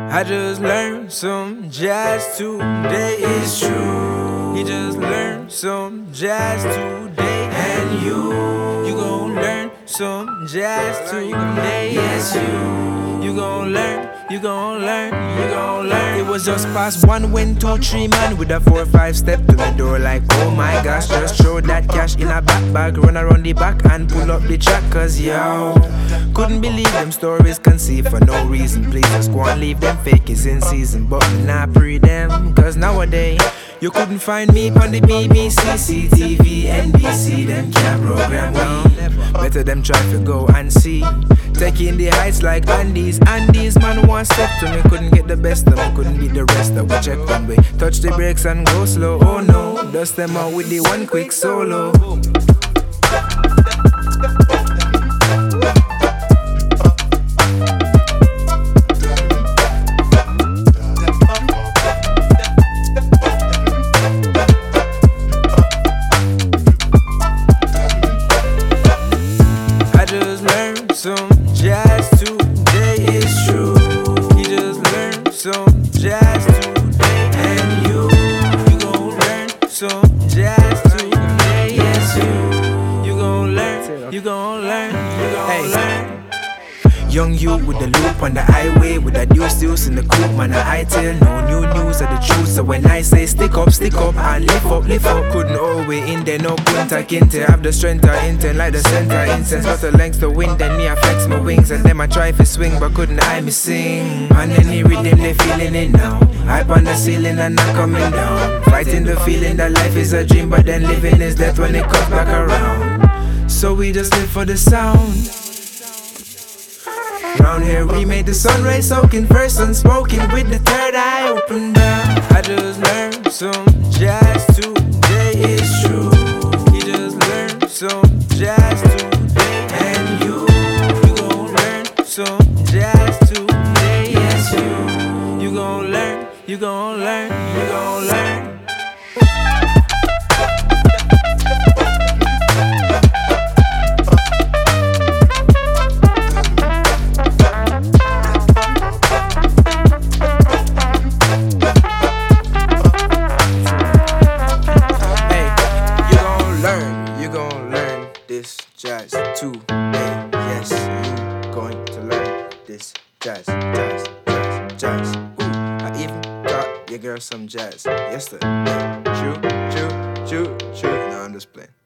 I just learned some jazz today, it's true. He just learned some jazz today. And you gon' learn some jazz today. Yes, you gon' learn, you gon' learn, you gon' learn. It was just past 1 when 2, 3 man with a 4, 5 step to the door like, oh my gosh, just throw that cash in a back bag, run around the back and pull up the track. Cause yo, couldn't believe them stories conceived for no reason. Please just go and leave them fakies in season. But me not pre them, cause nowadays you couldn't find me on the BBC, CTV, NBC. Them can't program me. Better them try to go and see. Taking the heights like Andes. Andes man one step to me, couldn't get the best of me, couldn't beat the rest of we check one way. Touch the brakes and go slow, oh no. Dust them out with the one quick solo. Some jazz today, it's true. He just learned some jazz today. And you gon' learn some jazz today. Yes, you gon' learn, you gon' learn, you gon' learn. Young you with the loop on the highway, with the deuce in the coupe, man, I tell no new news of the truth. So when I say stick up and lift up, couldn't always in there, no punta kinte. Have the strength to intent like the center incense, got the length to wind, then me I flex my wings. And then I try to swing, but couldn't I me sing. And any rhythm they feeling it now, hype on the ceiling and not coming down. Fighting the feeling that life is a dream, but then living is death when it comes back around. So we just live for the sound. Round here we made the sun rays soaking, first unspoken with the third eye open down. I just learned some jazz today, it's true. He just learned some jazz today. And you gon' learn some jazz today. Yes, you gon' learn, you gon' learn, you gon' learn. This jazz today, yes, you going to learn this jazz. Ooh, I even taught your girl some jazz yesterday. True. No, I'm just playing.